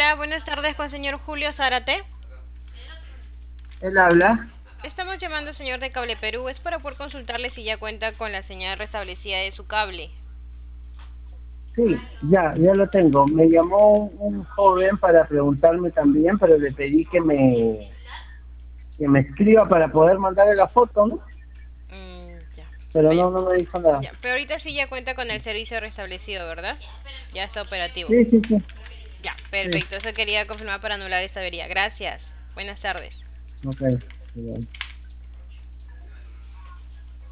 Hola, buenas tardes con señor Julio Zárate. Él habla. Estamos llamando señor de Cable Perú. Es para poder consultarle si ya cuenta con la señal restablecida de su cable. Sí, ya lo tengo. Me llamó un joven para preguntarme también, pero le pedí que me escriba para poder mandarle la foto, ¿no? Ya. Pero Vaya. no me dijo nada. Ya, pero ahorita sí ya cuenta con el servicio restablecido, ¿verdad? Ya está operativo. Sí, sí, sí, Ya, sí. perfecto. Eso quería confirmar para anular esta avería. Gracias. Buenas tardes. Ok. Bien.